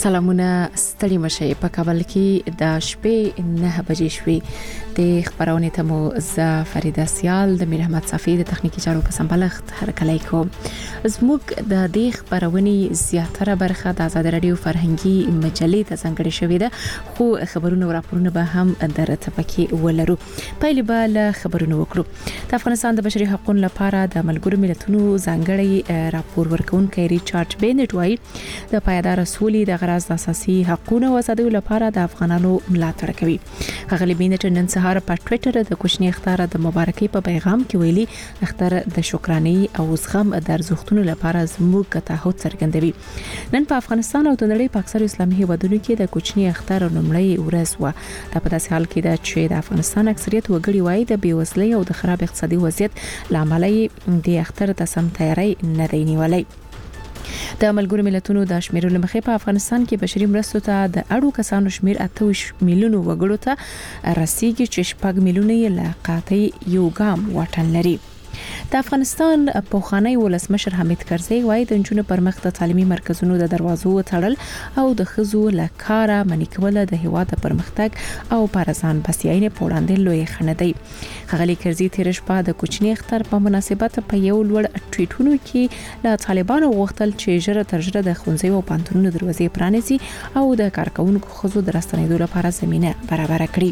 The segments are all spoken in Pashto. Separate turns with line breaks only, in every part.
سلامونه ستړي مشه په کابل کې د شپې 9 بجې شوې د خبرونه ته مو ز فریده سیال د میر احمد صافی د تخنیکی چارو په سمبالښت هرکلی کو زموږ د دې خبرونه زیاتره برخه د آزاد رادیو فرهنګي مجلې ته څنګه شوې ده خو خبرونه او راپورونه به هم درته پکې ولرو پایله به له خبرونه وکړو د افغانستان د بشري حقوقو لپاره د ملګرو ملتونو ځانګړي راپور ورکونکي ریچارډ بینټ وايي د پایدار سولې د غرض د اساسي حقوقو او آزادیو لپاره د افغانانو ملاتړ کوي. هغه بینټ نن سهار په ټوئیټر د کوچنی اختر د مبارکۍ په پیغام کې ویلي اختر د شکرانه او زغم د ارزښتونو لپاره زموږ تعهد څرګندوي. نن په افغانستان او د نړۍ په اکثر اسلامي هیوادونو کې د کوچنی اختر لومړی ورځ و. دا په داسې حال کې ده چې د افغانستان اکثریت وګړي وايي د بیوزلۍ او د خراب اقتصادي وضعیت لامل د اختر د سم تیاری نه دی نیولای. د ملګرو ملتونو د شمیرلو مخې په افغانستان کې بشري مرستو ته د اړو کسانو شمیر 28 میلیونو وګړو ته رسیدي چې 6 میلیونه یې له قاطع یو ګام واټن لري. د افغانستان پوخانی ولسمشر حمید کرزی وايي د جنونو پر مخ د تعلیمي مرکزونو د دروازو تړل او د خزو له کاره منې کول د هیواد پرمختګ او پارسان بسیاینه پوړاندې لوی خنه دی. غلی کرزی تیر شپه د کوچنی اختر په مناسبت په یو لوړ ټویټونو کې له طالبانو غوښتل چې ژر تر ژره د خونځي او پانتونونو دروازې پرانیزي او د کارکونکو خزو د راستنېدو لپاره زمينه برابر کړي.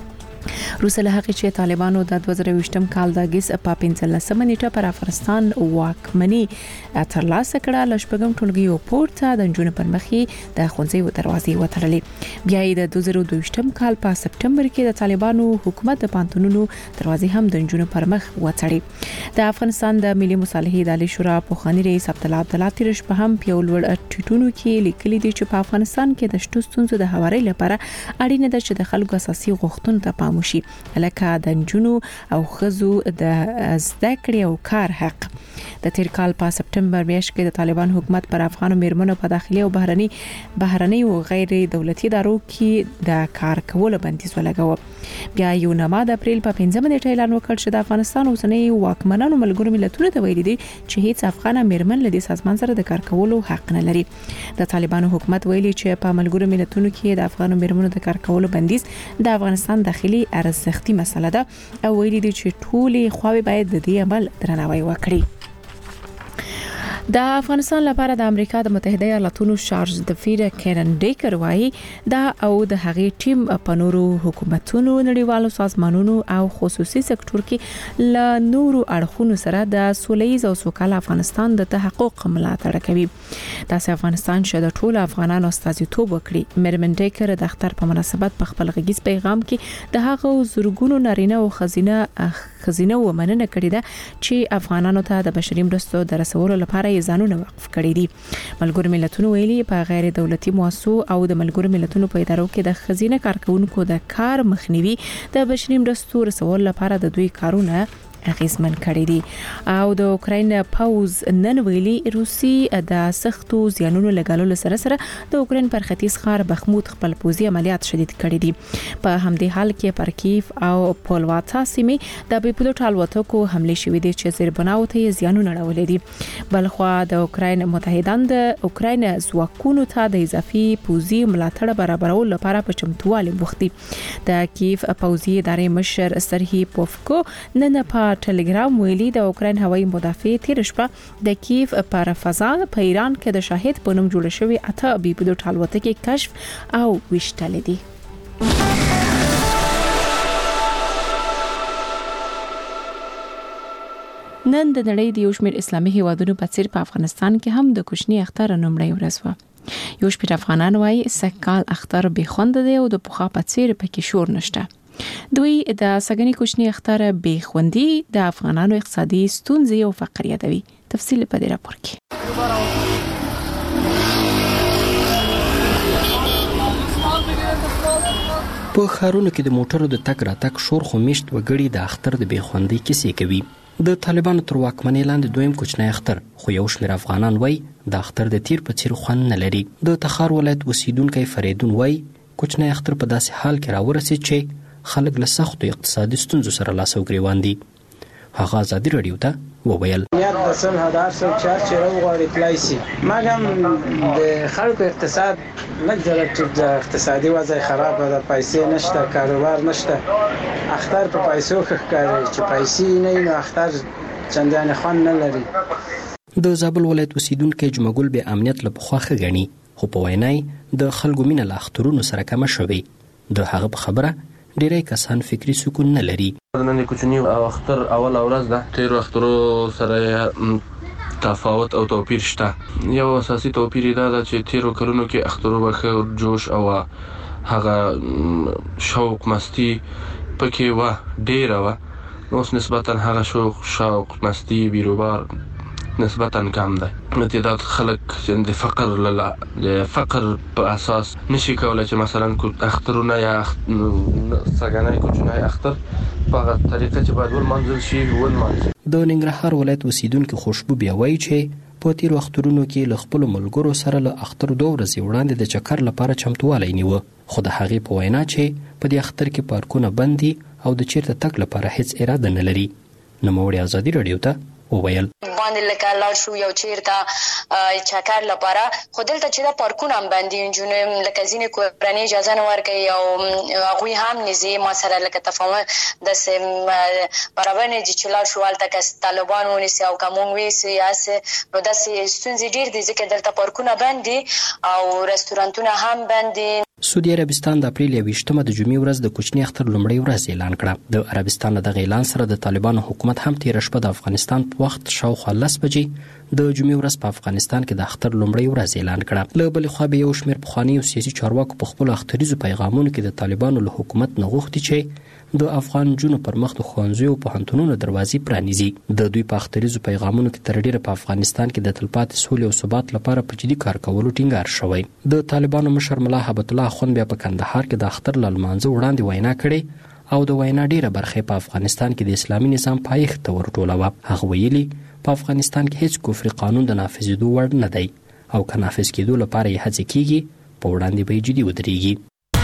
روس له هغه چې طالبانو د 2020م کال د اگست په 15 نیټه پر افغانستان واکمني ترلاسه کړه لشپګم ټولګي پورته د جون پر مخې د خونځي و دروازې وتړلې. بیا د 2022م کال په سپټمبر کې د طالبانو حکومت د پانتونونو دروازې هم د جون پر مخ وتړي. د افغانستان د ملي مصالحې ادارې شورا پوخانی رئیس عبدالله تیرش په هم په لوړ ټیټونو کې لیکلي دي چې په افغانستان کې د شتو ستونزو د هواري لپاره اړینه ده چې د خلکو اساسي غوښتنو ته پام وشي لکه د جنونو او خزو د زده کړې او کار حق. د تیر کال په سپټمبر میاشت کې د طالبان حکومت پر افغانو میرمنو په داخلي او بهرني او غیر دولتي ادارو کې د کار کولو بندیز ولګاوه. بیا یو نامه د اپریل په 15 نیټه اعلان وکړ چې د افغانستان اوسنۍ واکمنانو ملګرو ملتونو ته ویلي دي چې هیڅ افغان میرمن له دې سازمان سره د کار کولو حق نه لري. د طالبانو حکومت ویلي چې په ملګرو ملتونو کې د افغانو میرمنو د کار کولو بندیز د افغانستان داخلي ارزښتي مسله ده او ویلي دي چې ټولې خواوې باید د دې عمل درناوی وکړي. د افغانستان لپاره د امریکا د متحده ایالاتونو شارج د فیر کیرن ډیکر وايي دا او د هغې ټیم په نورو حکومتونو نړیوالو سازمانونو او خصوصي سکتور کې له نورو اړخونو سره د سولهییز او سوکاله افغانستان د تحقق ملاتړ کوي. داسې افغانستان چې د ټولو افغانانو استازیتوب وکړي. میرمن ډیکر د اختر په مناسبت په خپل غږیز پیغام کې د هغو زورګونو نارینه او خزینه ومننه کړې ده چې افغانانو ته د بشري مرستو د رسولو لپاره ځانونه وقف کړي دي. ملګرو ملتونو ویلي په غیر دولتي مؤسسو او د ملګرو ملتونو په ادارو کې د خزینه کارکونکو د کار مخنیوي د بشري مرستو رسول لپاره د دوی کارونه اغیزمن کړي دي. او د اوکراین پوز نن ویلي روسي د سختو زیانونو لګالو سره د اوکراین پر ختیځ ښار بخموت خپل پوزي عملیات شدید کړي دي. په همدې حال کې پر کیف او پولواتا سیمې د بیپلوټ الوتکو حمله شوې دي چې زیربناو ته زیانونه اړولې دي. بلخوا د اوکراین متحدان د اوکراین ځواکونو ته د اضافي پوزي ملاتړ برابرولو لپاره په چمتووالي بوخت دي. د کیف پوزي ادارې مشر سرهی پوفکو نن په ټلګرام ویلي د اوکراین هوایي مدافع تیر شپه د کیف پر فضا په ایران کې د شاهد په نوم جوړ شوی اته بیپلوټ الوتکې کشف او وشتل دي. نن د نړۍ د یو شمېر اسلامي هیوادونو په څیر په افغانستان کې هم د کوچنی اختر لومړی ورځ و. یو شمېر افغانان وايي سکهال اختر به خوند دی او د پوخا په څیر پکې شور نشته. دوی د سګنی کوچنی اختر به خوندي د افغانانو اقتصادي ستونزې او فقر یادوي. تفصیل په دې راپور کې.
په ښارونو کې د موټرو د تګ راتګ شور خو میشت وګړي د اختر د به خوندي کیسې کوي. د طالبانو تر واکمنۍ لاندې دویم کوچنی اختر خو یو شمېر افغانان وایي د اختر د تیر په څیر خوند نه لري. د تخار ولایت اوسیدونکی فریدون وایي کوچنی اختر په داسې حال کې راورسېد چې خلک له سختو اقتصادي ستونزو سره لاس او ګریوان دي. هغه ازادي رادیو ته وویل
د صلح دار سو چار چیرې وغواړي پلایسي مګم د خلکو اقتصاد لږ د اقتصادي وضع خراب ده، پیسې نشته، کاروبار نشته، اختر په پیسو ښکاري چې پیسې نه نو اختر چندان خوان نه لري.
د زابل ولایت اوسیدونکو جمعګل به امنیت له پخوا ښه غني، خو په وینای د خلکو مینه له اخترونو سره کم شوي. د هغه په خبره ډیری کسان فکری سکون نه لري.
نن کوچنی اختر اول ورځ ده، تیر اخترو سره تفاوت او توپیر شته. یو اساسي توپیر دا ده چې تیرو کلونو کې اخترو به جوش او هغه شوق مستی پکې و ډیره و، اوس نسبتا هغه شوق مستی بیروبار نسبتا کم ده. تعداد خلک چې د فقر په اساس نشي کولای چې مثلا اخترونه یا سګنای کوچنی اختر په طریقه چې باید ولمانځل شي ولمانځل.
د ننګرهار ولایت اوسیدونکو خوشبو بیا وایي چې په تیر وختونو کې له خپل ملګرو سره له اختر 2 ورځې وړاندې د چکر لپاره چمتووالی نیوه، خو د هغې په وینا چې په دې اختر کې پارکونه بند دي او د چیرته تګ لپاره هیڅ اراده نه لري. نوموړي ازادي رادیو ته وویل
باندې لکه لاړ شو یو چیرته چکر لپاره، خو دلته چې دا پارکونه هم بند دي، نجونې لکه ځینې کورنۍ اجازه نه ورکوي او هغوی هم نږدې ما سره لکه تفاهم داسې برابر نه دي چې لاړ شو هلته که طالبان ونیسي او که موږ ویسي هسې، نو داسې ستونزې ډېر دي ځکه دلته پارکونه بند دي او رستورانتونه هم بند دي.
سعودي عربستان د اپریل 28 د جمعې ورځ د کوچني اختر لومړۍ ورځ اعلان کړه. د عربستان دغه اعلان سره د طالبانو حکومت هم تیر شپه د افغانستان په وخت شاوخوا 10 بجې د جمعې ورځ په افغانستان کې د اختر لومړۍ ورځ اعلان کړه. له بلې خوا به یو شمېر پخواني او سیاسي چارواکو په خپل اختریزو پیغامونو کې د طالبانو له حکومت نه غوښتي چې د افغان جنونو پر مخ د ښوونځیو او پوهنتونونو دروازې پرانیزي. د دوی په اختریزو پیغامونو کې تر ډیره په افغانستان کې د تلپاتې سولې او ثبات لپاره په جدي کار کولو ټینګار شوی. د طالبانو مشر ملا هبت الله اخوند بیا په کندهار کې د اختر له لمانځه وړاندې وینا کړې او د وینا ډیره برخه په افغانستان کې د اسلامي نظام پایښت ته ورټولوه. هغه ویلي په افغانستان کې هیڅ کفري قانون د نافذېدو وړ نه دی او که نافذ کېدو لپاره یې هڅې کیږي په وړاندې به یې جدي ودرېږي.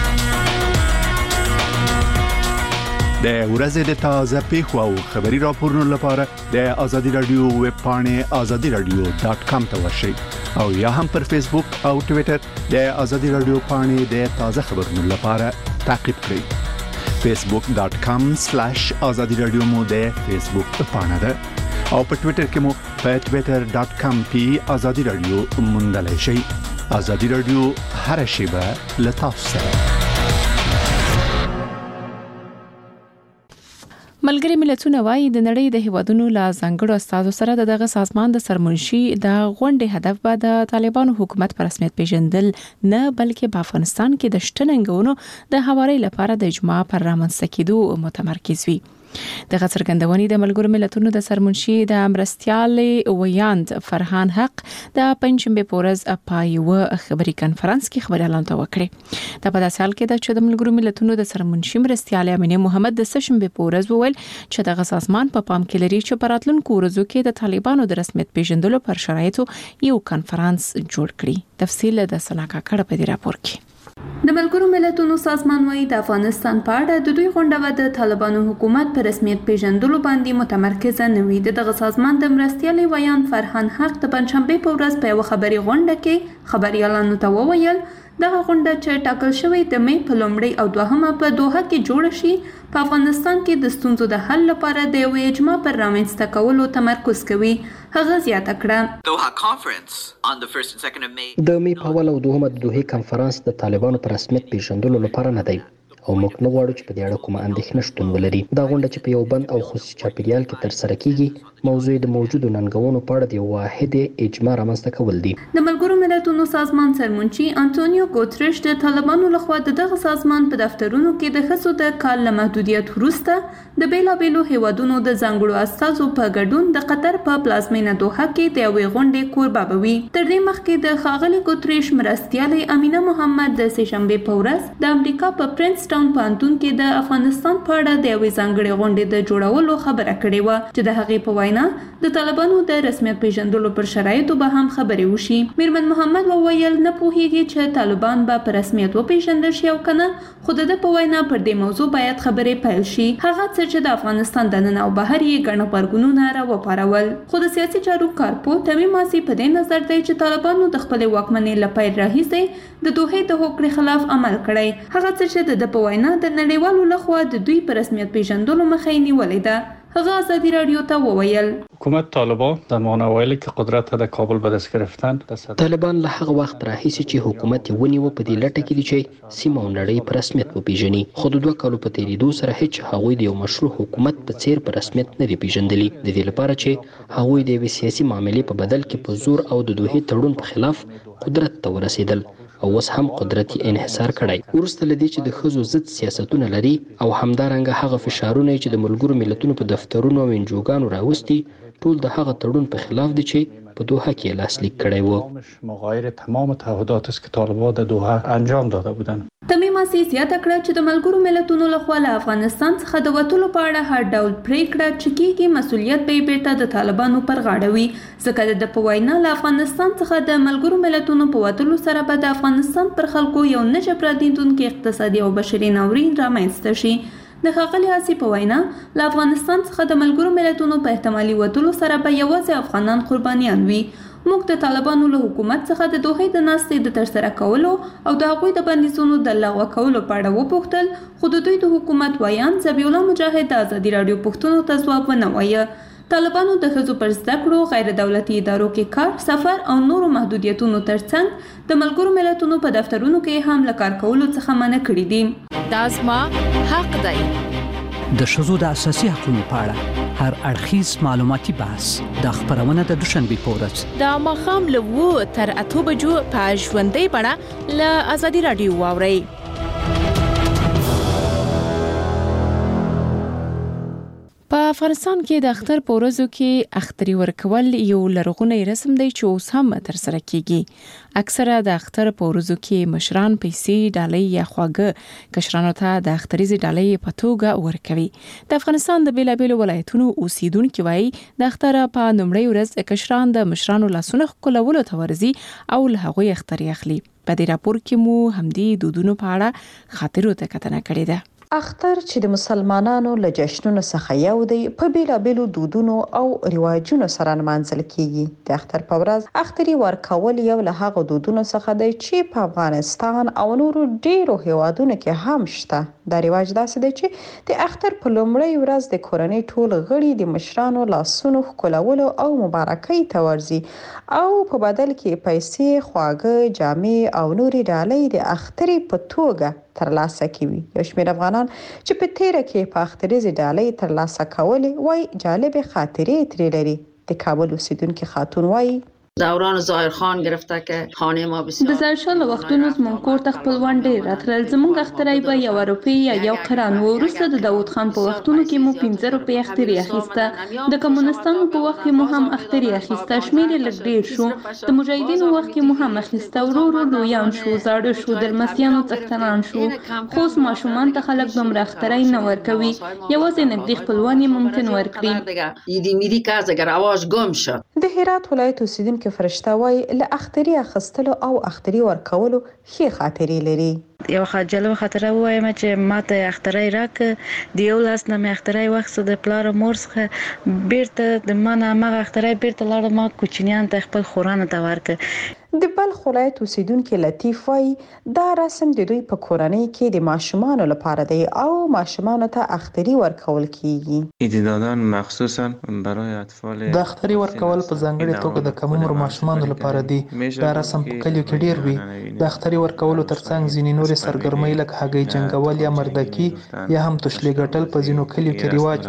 د ورځې د تازه پیښو او خبري راپورونو لپاره د آزادي رادیو ویب پاڼې azadiradio.com ته ورشئ او یا هم پر فیسبوک او ټوئیټر د آزادي رادیو پاڼې د تازه خبرونو لپاره تعقیب کړئ. facebook.com/azadiradio مو د فیسبوک پاڼه ده او په ټوئیټر کې مو په twitter.com/azadiradio موندلای شئ. آزادي رادیو هر شیبه له تاسو سره.
ملګری ملتونه وايي د نړۍ د هیوادونو لا ځانګړو استازو سره دغه سازمان د سرمنشي د غونډې هدف به د طالبانو حکومت پر رسمیت پیژندل نه بلکې په افغانستان کې د شتننګونو د هواري لپاره د اجماع پر رامنځته کېدو متمرکز وي. دغه څرګندونې د ملګرو ملتونو د سرمنشي د امرستیال ویاند فرحان حق د پنځمبه پورز په یو خبري کانفرنس کې خبري اعلان وکړي. دا په داسې حال کې ده چې د ملګرو ملتونو د سرمنشي امرستیال امینه محمد د سشنبه پورز وویل چې دغه سازمان په پام کې لري چې په راتلونکو ورځو کې د طالبانو د رسمیت پیژندلو پر شرایطو یو کانفرنس جوړ کړي. تفصیل د سلاکا کړه په دې راپور کې.
د ملګرو ملتونو سازمان وايي د افغانستان په اړه د دوی غونډه د طالبانو حکومت پر رسمیت پیژندلو باندې متمرکز نه وي. دغه سازمان د مرستيالي ویان فرحان حق د پنځمبه په ورځ په یو خبري غونډه کې خبريالانو ته وویل دغه غونډه چې ټاکل شوې د مې په لومړۍ او دوهمه په دوحه کې جوړ شي په افغانستان کې د ستونزو د حل لپاره د یو اجماع پر رامنځته کولو تمرکز کوي. هغه زیاته کړه
د مې په اول او دوهمه د دوحې کانفرنس د طالبانو پر رسمیت پیژندلو لپاره نه دی او موږ نه غواړو چې په دې اړه کومه اندېښنه شتون ولري. دا غونډه چې په یو بند او خصوصي چاپیریال کې ترسره کیږي موضوع د موجودو ننګونو په اړه د واحد اجماع رامنځته کول دي.
د ملګرو ملتونو سازمان سرمنشي انټونیو ګوتریش د طالبانو لخوا دغه سازمان په دفترونو کې د خصو د کال له محدودیت وروسته د بیلابیلو هیوادونو د ځانګړو استازو په ګډون د قطر په پلازمینه دوحه کې د یوې غونډې کوربه بوي. تر دې مخکې د ښاغلي ګوتریش مرستیالي امینه محمد د سهشنبه په ورځ د امریکا په پرنس ټاون پوهنتون کې د افغانستان په اړه د یوې ځانګړې غونډې د جوړولو خبره کړې وه چې د هغې په وینا د طالبانو د رسمیت پیژندلو پر شرایطو به هم خبرې وشي. میرمن محمد وویل نه پوهیږي چې طالبان به په رسمیت وپیژندل شي او کنه، خو د په وینا پر دې موضوع باید خبرې پیل شي. هغه څه چې د افغانستان دننه او بهر یې ګڼ غبرګونونه راوپارول. خو د سیاسي چارو کارپوه تمیم ماسي په دې نظر دی چې طالبانو د خپلې واکمنۍ له پیل راهیسې د دوحې د هوکړې خلاف عمل کړی. هغه څه چې د په وینا د نړیوالو لخوا د دوی په رسمیت پیژندلو مخه یې نیولې ده. هغه ازادي رادیو ته وویل
حکومت طالبان در مانوایل که قدرت در کابل به دست گرفتن
طالبان له هغه وخت راهیسې چې حکومت یې ونیو په دې لټه کې دي چې سیمه او نړۍ په رسمیت وپیژني. خو د 2 کالو په تیریدو سره هیڅ هغوی د یو مشروع حکومت په څیر په رسمیت نه دي پیژندلي. د دې لپاره چې هغوی د یوې سیاسي معاملې په بدل کې په زور او د دوحې تړون په خلاف قدرت ته ورسېدل او اوس هم قدرت یې انحصار کړی. وروسته له دې چې د ښځو ضد سیاستونه لري او همدارنګه هغه فشارونه چې د ملګرو ملتونو په دفترونو او انجوګانو راوستي، ټول د هغه تړون په خلاف دي چې په دوحه کې لاسلیک کړی و.
مغایر تمام تعهدات است که طالبان در دوحه انجام داده بودند.
تمیم ماسي زیاته کړه چې د ملګرو ملتونو لخوا له افغانستان څخه د وتلو په اړه هر ډول پریکړه چې کیږي مسؤلیت به بیرته د طالبانو پر غاړه وي، ځکه د په وینا له افغانستان څخه د ملګرو ملتونو په وتلو سره به د افغانستان پر خلکو یو نه جبرانیدونکي اقتصادي او بشري ناورین رامنځته شي. د ښاغلي آسی په وینا له افغانستان څخه د ملګرو ملتونو په احتمالي وتلو سره به یوازې افغانان قربانیان وي. موږ د طالبانو له حکومت څخه د دوحې د ناستې د ترسره کولو او د هغوی د بندیزونو د لغوه کولو په اړه وپوښتل، خو د دوی د حکومت ویان ذبیح الله مجاهد د ازادي راډیو پوښتنو ته ځواب ونه وایه. طالبانو د ښځو پر زده کړو، غیر دولتي ادارو کې کار، سفر او نورو محدودیتونو ترڅنګ د ملګرو ملتونو په دفترونو کې هم له کار کولو څخه منع کړي دي.
دا زما حق دی.
د ښځو د اساسي حقوقو په اړه هر اړخیز معلوماتي بحث د خبرونه د دوشنبه په ورځ
د ماښام له 2 تر 8 بجو په ژوندۍ بڼه له ازادي رادیو واورئ. په افغانستان کې د اختر په ورځو کې اختري ورکول یو لرغونی رسم دی چې اوس هم ترسره کیږي. اکثره د اختر په ورځو کې مشران پیسې، ډالۍ یا خواږه کشرانو ته د اختریزي ډالۍ په توګه ورکوي. د افغانستان د بیلابیلو ولایتونو اوسیدونکو وایي د اختر په لومړۍ ورځ کشران د مشرانو لاسونه ښکلولو ته ورځي او له هغوی اختري اخلي. په دې راپور کې مو همدې دودونو په اړه خاطرو ته کتنه کړې ده.
اختر چې د مسلمانانو له جشنونو څخه یو دی، په بیلابیلو دودونو او رواجونو سره نمانځل کیږي. د اختر په ورځ اختري ورکول یو له هغو دودونو څخه دی چې په افغانستان او نورو ډیرو هیوادونو کې هم شته. دا رواج داسې دی چې د اختر په لومړۍ ورځ د کورنۍ ټول غړي د مشرانو لاسونو ښکلولو او مبارکۍ ته ورځي او په بدل کې پیسې، خواږه، جامې او نورې ډالۍ د اختري په توګه ترلاسه کوي. یو شمېر افغانان چې په تیره کې په اختریزي ډالۍ ترلاسه کولې وای جالب خاطرې ترې لري. د کابل اوسیدونکي خاتون وای
دوران ظاهر خان گرفته که خانه ما بسیار
د ظاهرشاه وختونو زموږ کور ته خپلوان ډېر راتلل. زموږ اخترای به 1 روپۍ یا 1 قران و. وروسته د داود خان په وختونو کې مو 15 روپۍ اختري اخیسته. د کمونستانو په وخت کې مو هم اختري اخیسته. شمېر یې لږ ډېر شو. د مجاهدینو وخت کې مو هم اخیسته. ورو ورو لویان شو، زاړه شو، د لمسیانو څښتنان شو. خو اوس ماشومان ته خلک دومره اخترای نه ورکوي. یوازې نږدې خپلوان یې ممکن ورکړي.
ایدی میری که از اگر آواز گم شد.
د هرات ولایت اوسیدونکي فرشته وای له اختري اخیستلو او اختري ورکولو ښې خاطرې لري.
یو جالب خاطره وایم چې ماته اخترای راک د یو لاس نه اخترای وخت د پلار مور څخه بیرته د منه مغه اخترای بیرته لاړ ما کوچنیان ته خپل خورانه ته ورک.
د بلخ ولایت اوسیدونکي لطیف وای دا رسم د دوی په کورنۍ کې د ماشومانو لپاره دی او ماشومانو ته اختري ورکول کیږي.
ایدی دادن مخصوصا برای اطفال
د اختري ورکول په ځانګړي توګه د کم عمر ماشومانو لپاره دی. دا رسم په کلیو کې ډیر وي. د اختري ورکولو ترڅنګ ځینې نور سرګرمۍ لکه هګۍ جنګول یا مردکي یا هم تشلې ګټل په ځینو کلیو کې رواج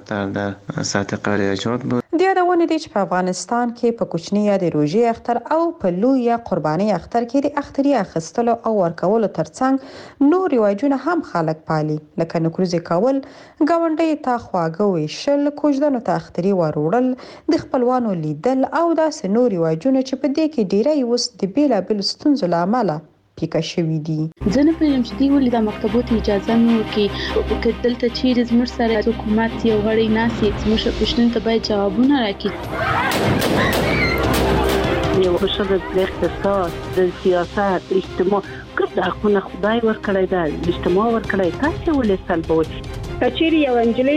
دی. د یادونه دي چې په افغانستان کې په کوچني یا د روژې اختر او په لوی یا قرباني اختر کې د اختري اخیستلو او ورکولو ترڅنګ نور رواجونه هم خلک پالي، لکه نکروزې کول، ګاونډي ته خواږه ویشل، کوژدنو ته اختري وروړل، د خپلوانو لیدل او داسې نور رواجونه چې په دې کې ډیری اوس د بیلابیلو ستونزو له امله پیکه شوي دي.
زه نه پوهیږم چې دوی ولې د مکتبو ته اجازه نه ورکوي، که دلته چیرې زموږ سره حکومت یو غړی ناسي زموږ پوښتنو ته باید جوابونه راکړي.
یو ښه د اقتصاد، د سیاست، اجتماع ګډ حقونه خدای ورکړی دی، اجتماع ورکړی، تاسې ولې سلبوئ؟
که چیرې یو نجلۍ